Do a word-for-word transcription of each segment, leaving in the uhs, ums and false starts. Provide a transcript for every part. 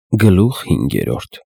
Գլուխ հինգերորդ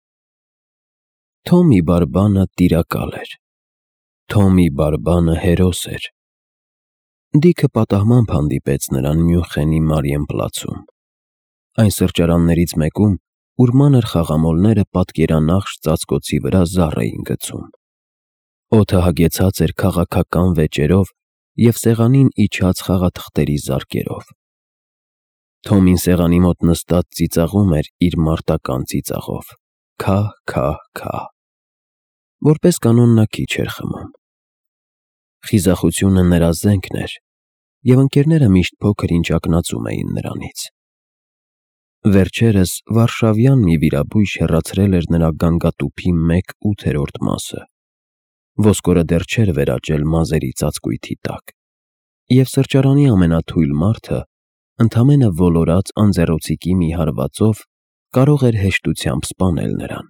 Թոմի բարբանը տիրակալ էր, Թոմի բարբանը հերոս էր։ Դիքը պատահմամբ հանդիպեց նրան Մյունխենի Մարիենպլացում, այն սրճարաններից մեկում, ուր մանր խաղամոլները պատկերանախշ ծածկոցի վրա զառ էին գցում։ Օդը հագեցած էր քաղաքական վեճերով և սեղանին իջած խաղաթղթերի զարկերով։ Թոմին սեղանի մոտ նստած ծիծաղում էր իր մարտական ծիծաղով՝ քահ, քահ, քահ։ Որպես կանոն նա քիչ էր խմում։ Խիզախությունը նրա զենքն էր, և ընկերները միշտ փոքր-ինչ ակնածում էին նրանից։ Վերջերս վարշավյան մի վիրաբույժ հեռացրել էր նրա գանգատուփի մեկ ութերորդ մասը, ոսկորը դեռ չէր վերաճել մազերի ծածկույթի տակ, և սրճարանի ամենաթույլ մարդը ընդամենը ոլորած անձեռոցիկի մի հարվածով կարող էր հեշտությամբ սպանել նրան։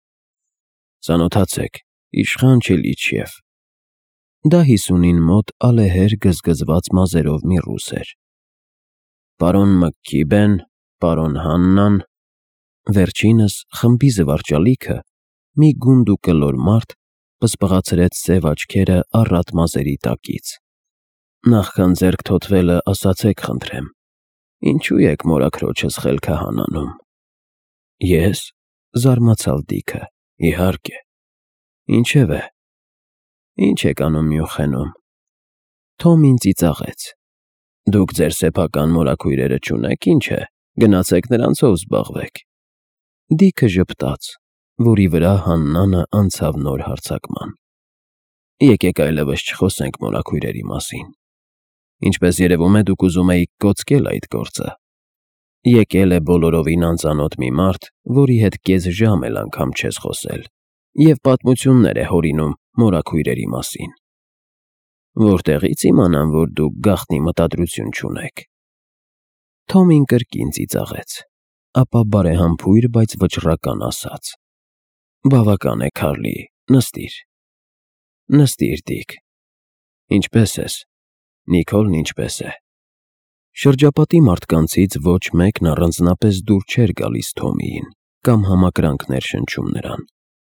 Ծանոթացեք, իշխան Չելիչև։ Դա հիսունին մոտ ալեհեր գզգզված մազերով մի ռուս էր։ Պարոն Մքքիբեն, պարոն Հաննան։ Վերջինս խմբի զվարճալիքը մի գունդ ու կլոր մարդ պսպղացրեց սև աչքերը առատ մազերի տակից։ Նախքան ձեռք թոթվելը ասացեք խնդրեմ, ինչու եք մորաքրոջս խելքահան անում։ Ես, զարմացավ Դիքը, իհարկե։ Ինչևէ, ինչ եք անում Մյունխենում։ Թոմին ծիծաղեց։ Դուք ձեր սեփական մորաքույրերը չունեք, ինչ է, գնացեք նրանցով զբաղվեք։ Դիքը ժպտաց, որի վրա Հաննանը անցավ նոր հարձակման։ Եկեք այլևս չխոսենք մորաքույրերի մասին։ Ինչպես երևում է, դուք ուզում էիք կոծկել այդ գործը։ Եկել է բոլորովին անծանոթ մի մարդ, որի հետ կես ժամ էլ անգամ չես խոսել, և պատմություններ է հորինում մորաքույրերի մասին։ Որտեղի՞ց իմանամ, որ դուք գաղտնի մտադրություն չունեք։ Թոմին կրկին ծիծաղեց, ապա բարեհամբույր, բայց վճռական ասաց. Բավական է, Քարլի, նստիր։ Նստիր, Դիք։ Ինչպե՞ս ես։ Նիքոլն ինչպե՞ս է։ Շրջապատի մարդկանցից ոչ մեկն առանձնապես դուր չէր գալիս Թոմիին կամ համակրանքներ շնչում նրան։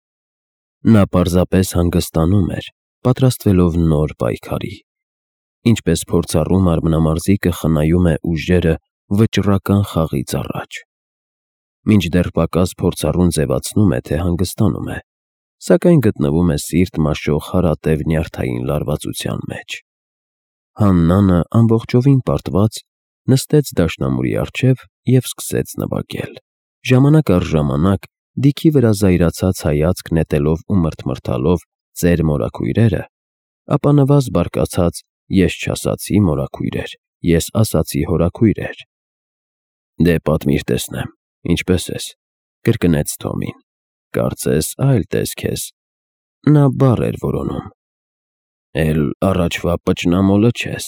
Նա պարզապես հանգստանում էր, պատրաստվելով նոր պայքարի, ինչպես փորձառու մարմնամարզիկը խնայում է ուժերը վճռական խաղից առաջ։ Մինչդեռ պակաս փորձառուն ձևացնում է, թե հանգստանում է, սակայն գտնվում է սիրտ մաշող հարատև նյարդային լարվածության մեջ։ Հաննանը ամբողջովին պարտված նստեց դաշնամուրի առջև և սկսեց նվագել, ժամանակ առ ժամանակ Դիքի վրա զայրացած հայացք նետելով ու մռթմռթալով ծեր մորաքույրերը, ապա նվազ բարկացած ես չասացի մորաքույրեր, ես ասացի հորաքույրեր։ Դե պատմիր տեսնեմ, ինչպե՞ս ես, կրկնեց Թոմին, կարծես այլ տեսք ես։ Նա բառ էր որոնում։ Էլ առաջվա պճնամոլը չես։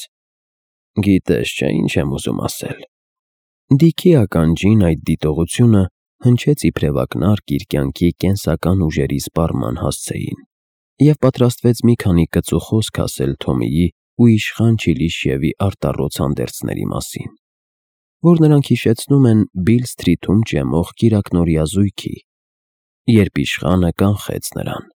Գիտես չէ, ինչ եմ ուզում ասել։ Դիքի ականջին այդ դիտողությունը հնչեց իբրև ակնարկ իր կյանքի կենսական ուժերի սպառման հասցեին, և պատրաստվեց մի քանի կծու խոսք ասել Թոմիի ու իշխան Չիլիշևի արտառոց հանդերձների մասին, որ նրանք հիշեցնում են Բիլ Սթրիթում ջեմող կիրակնօրյա զույգի, երբ իշխանը կանխեց նրան։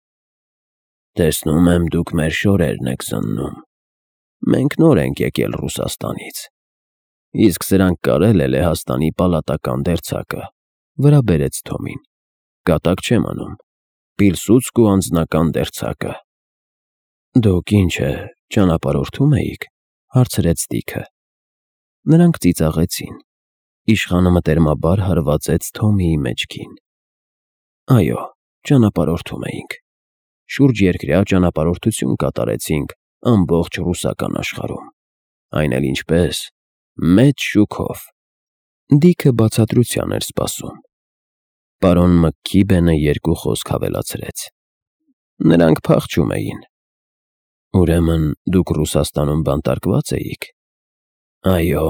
Տեսնում եմ, դուք մեր շորերն եք զննում։ Մենք նոր ենք եկել Ռուսաստանից, իսկ սրանք կարել է Լեհաստանի պալատական դերձակը, վրա բերեց Թոմին։ Կատակ չեմ անում, Պիլսուդսկու անձնական դերձակը։ Դուք ինչ է, ճանապարհորդում էիք, հարցրեց Դիքը։ Նրանք ծիծաղեցին։ Իշխանը մտերմաբար հարվածեց Թոմիի մեջքին։ Այո, ճանապարհորդում էինք։ Շուրջերկրյա ճանապարհորդություն կատարեցինք ամբողջ ռուսական աշխարհում, այն էլ ինչպես, մեծ շուքով։ Դիքը բացատրության էր սպասում։ Պարոն Մքքիբենը երկու խոսք ավելացրեց. Նրանք փախչում էին։ Ուրեմն դուք Ռուսաստանում բանտարկվա՞ծ էիք։ Այո։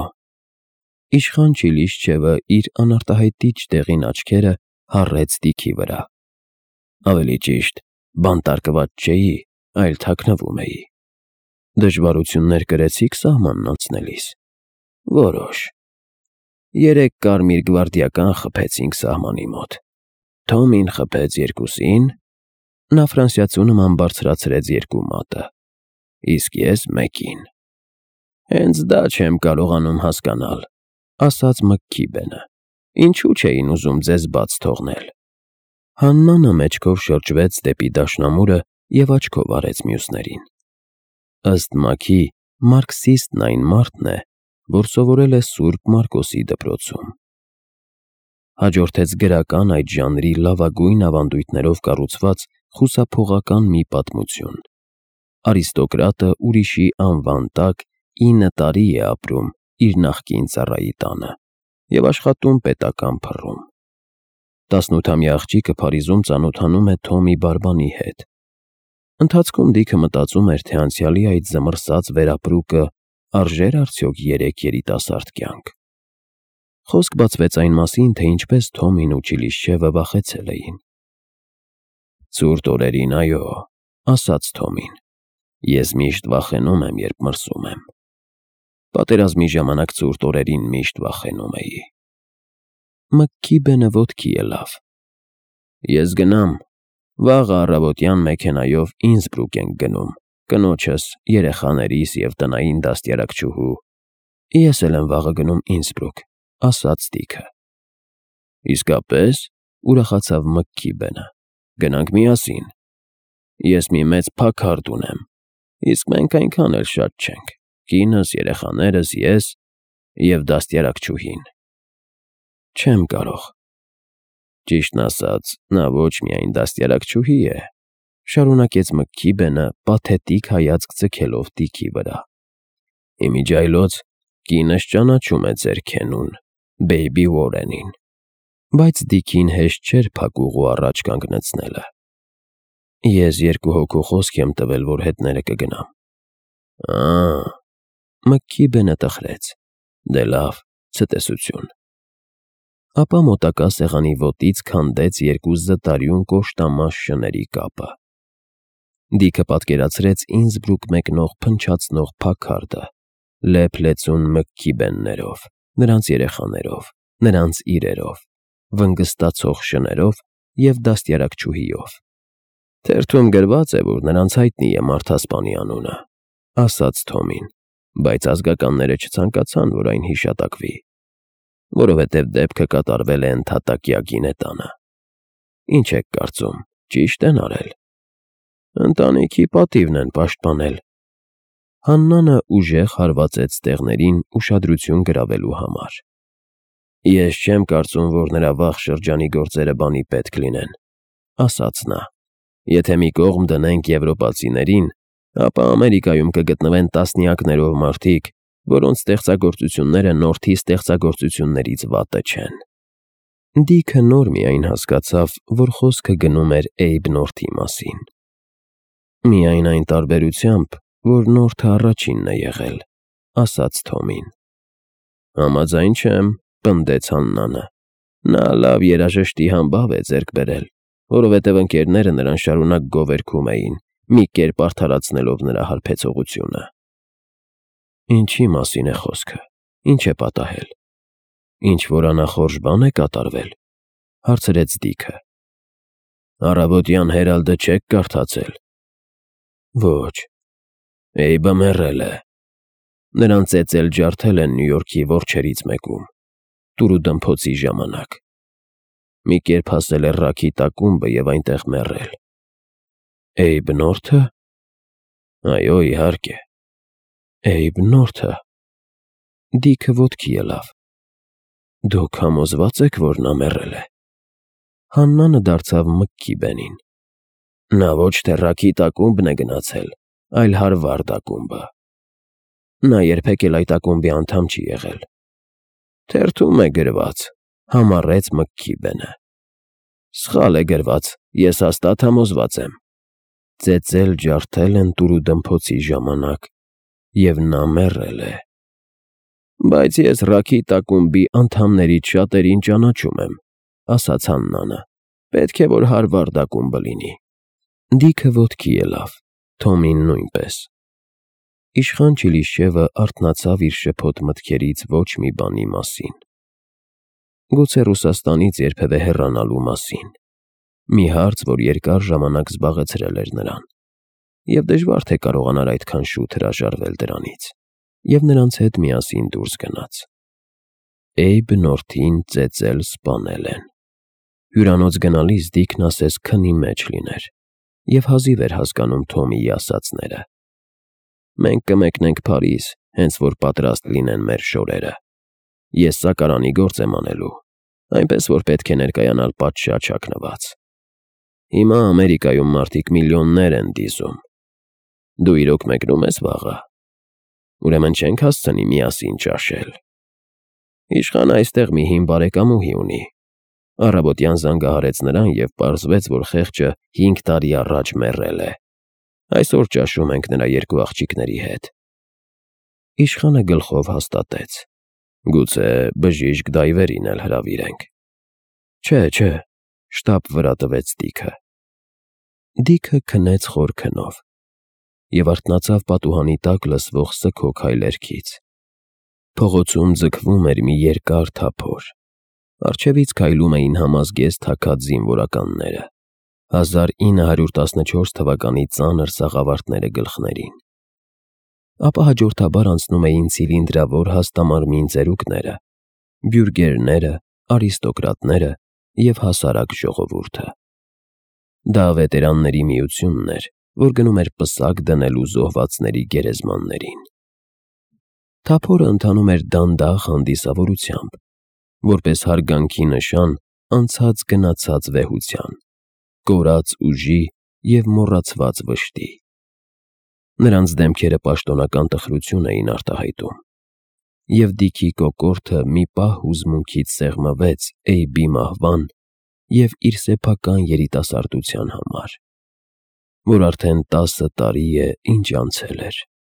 Իշխան Չիլիշչևը իր անարտահայտիչ դեղին աչքերը հառեց Դիքի վրա։ Ավելի ճիշտ, բանտարկված չէի, այլ թաքնվում էի։ Դժվարություններ կրեցի՞ք սահմանն անցնելիս։ Որոշ։ երեք կարմիր գվարդիական խփեցինք սահմանի մոտ, Թոմին խփեց երկուսին, նա ֆրանսիացու նման բարձրացրեց երկու մատը, իսկ ես մեկին։ Հենց դա չեմ կարողանում հասկանալ, ասաց Մքիբենը, ինչու չէին ուզում ձեզ բաց թողնել։ Հաննանը մեջքով շրջվեց դեպի դաշնամուրը և աչքով արեց մյուսներին։ Ըստ Մաքի, մարքսիստն այն մարդն է, որ սովորել է Սուրբ Մարկոսի դպրոցում։ Հաջորդեց գրական այդ ժանրի լավագույն ավանդույթներով կառուցված խուսափողական մի պատմություն։ Արիստոկրատը ուրիշի անվան տակ ինը տարի է ապրում իր նախկին ծառայի տանը և աշխատում պետական փռում։ տասնութամյա աղջիկը Փարիզում ծանոթանում է Թոմի բարբանի հետ։ Ընթացքում Դիքը մտածում էր, թե անցյալի այդ զմռսած վերապրուկը արժե՞ր արդյոք երեք երիտասարդ կյանք։ Խոսք բացվեց այն մասին, թե ինչպես Թոմին ու Չիլիշչևը վախեցել էին։ Ցուրտ օրերին, այո, ասաց Թոմին, ես միշտ վախենում եմ, երբ մրսում եմ։ Պատերազմի ժամանակ ցուրտ օրերին միշտ վախենում էի։ Մքիբենը ոտքի ելավ։ Ես գնամ, վաղը առավոտյան մեքենայով Ինսբրուկ ենք գնում, կնոջս, երեխաներիս և տնային դաստիարակչուհու։ Ես էլ եմ վաղը գնում Ինսբրուկ, ասաց Դիքը։ Իսկապես, ուրախացավ Մքիբենը, գնանք միասին։ Ես մի մեծ փաքարդ ունեմ, իսկ մենք այնքան էլ շատ չենք, կինս, երեխաներս, ես և դաստիարակչուհին։ Չեմ կարող։ Ճիշտն ասած, նա ոչ միայն դաստիարակչուհի է, շարունակեց Մքիբենը պաթետիկ հայացք ձգելով Դիքի վրա։ Իմիջիայլոց կինս ճանաչում է ձեր քենուն, Բեյբի Ուորենին, բայց Դիքին հեշտ չէր փակուղու առաջ կանգնեցնելը։ Ես երկու հոգու խոսք եմ տվել, որ հետները կգնամ։ Ա՜, Մքիբենը տխրեց, դե լավ, ցտեսություն։ Ապա մոտակա սեղանի ոտից քանդեց երկու զտարյուն կոշտամաշ շների կապը։ Դիքը պատկերացրեց Ինսբրուկ մեկնող փնչացնող փաքարդը, լեփ-լեցուն Մքիբեններով, նրանց երեխաներով, նրանց իրերով, վնգստացող շներով և դաստիարակչուհիով։ Թերթում գրված է, որ նրանց հայտնի է մարդասպանի անունը, ասաց Թոմին, բայց ազգականները չցանկացան, որ այն հիշատակվի, որովհետև դեպքը կատարվել է ընդհատակյա գինետանը։ Ինչ եք կարծում, ճի՞շտ են արել։ Ընտանիքի պատիվն են պաշտպանել։ Հաննանը ուժեղ հարվածեց ստեղներին ուշադրություն գրավելու համար։ Ես չեմ կարծում, որ նրա վաղ շրջանի գործերը բանի պետք լինեն, ասաց նա։ Եթե մի կողմ դնենք եվրոպացիներին, ապա Ամերիկայում կգտնվեն տասնյակներով մարդիկ, որոնց ստեղծագործությունները Նորթի ստեղծագործություններից վատը չեն։ Դիքը նոր միայն հասկացավ, որ խոսքը գնում էր Էյբ Նորթի մասին։ Միայն այն տարբերությամբ, որ Նորթը առաջինն է եղել, ասաց Թոմին։ Համաձայն չեմ, պնդեց Հաննանը։ Նա լավ երաժշտի համբավ է ձեռք բերել, որովհետև ընկերները նրան շարունակ գովերգում էին, մի կերպ արդարացնելով նրա հարբեցողությունը։ Ինչի մասին է խոսքը, ինչ է պատահել։ Ինչ-որ անախորժ բան է կատարվել, հարցրեց Դիքը։ Առավոտյան Հերալդը չեք կարդացել։ Ոչ, Էյբը մեռել է։ Նրան ծեծել ջարդել են Նյու Յորքի որջերից մեկում, տուրուդմփոցի ժամանակ։ Մի կերպ հասել է Ռաքիտ ակումբը և այնտեղ մեռել։ Էյբ Նորթը։ Այո, իհարկե։ Էյբ Նորթը։ Դիքը ոտքի ելավ։ Դուք համոզվա՞ծ եք, որ նա մեռել է։ Հաննանը դարձավ Մքիբենին։ Նա ոչ թե Ռաքիտ ակումբն է գնացել, այլ Հարվարդ ակումբը։ Նա երբեք էլ այդ ակումբի անդամ չի եղել։ Թերթում է գրված, համառեց Մքիբենը։ Սխալ է գրված, ես հաստատ համոզված եմ։ Ծեծել ջարդել են տուրուդմփոցի ժամանակ, և նա մեռել է։ Բայց ես Ռաքիտ ակումբի անդամներից շատերին ճանաչում եմ, ասաց Հաննանը։ Պետք է, որ Հարվարդ ակումբը լինի։ Դիքը ոտքի ելավ, Թոմին նույնպես։ Իշխան Չիլիշչևը արթնացավ իր շփոթ մտքերից ոչ մի բանի մասին։ Գուցե Ռուսաստանից երբևէ հեռանալու մասին։ Մի հարց, որ երկար ժամանակ զբաղեցրել էր նրան, և դժվար թե կարողանար այդքան շուտ հրաժարվել դրանից, և նրանց հետ միասին դուրս գնաց։ Էյբ Նորթին ծեծել սպանել են։ Հյուրանոց գնալիս Դիքն ասես քնի մեջ լիներ, և հազիվ էր հասկանում Թոմիի ասածները։ «Մենք կմեկնենք Փարիզ, հենց որ պատրաստ լինեն մեր շորերը։ Ես սակարանի գործ եմ անելու, այնպես որ պետք է ներկայանալ պատշաճ հագնված։ Հիմա Ամերիկայում մարդիկ միլիոններ են դիզում։ Դու իրոք մեկնում ես վաղը։ Ուրեմն չենք հասցնի միասին ճաշել։ Իշխանը այստեղ մի հին բարեկամուհի ունի։ Առավոտյան զանգահարեց նրան և պարզվեց, որ խեղճը հինգ տարի առաջ մեռել է։ Այսօր ճաշում ենք նրա երկու աղջիկների հետ»։ Իշխանը գլխով հաստատեց. «Գուցե բժիշկ Դայվերին էլ հրավիրենք»։ «Չէ, չէ», շտապ վրա տվեց Դիքը։ Դիքը քնեց խոր քնով և արթնացավ պատուհանի տակ լսվող սգո քայլերքից։ Փողոցում ձգվում էր մի երկար թափոր։ Առջևից քայլում էին համազգեստ հագած զինվորականները, հազար ինը հարյուր տասնչորս թվականի ծանր սաղավարտները գլխներին։ Ապա հաջորդաբար անցնում էին ցիլինդրավոր հաստամարմին ծերուկները, բյուրգերները, արիստոկրատները և հասարակ ժողովուրդը։ Դա վետերանների միությունն էր, որ գնում էր պսակ դնելու զոհվածների գերեզմաններին։ Թափորը ընթանում էր դանդաղ հանդիսավորությամբ, որպես հարգանքի նշան անցած֊գնացած վեհության, կորած ուժի և մոռացված վշտի։ Նրանց դեմքերը պաշտոնական տխրություն էին արտահայտում, և Դիքի կոկորդը մի պահ հուզմունքից սեղմվեց Էյբի մահվան և իր սեփական երիտասարդության համար, որ արդեն տասը տարի է, ինչ անցել էր։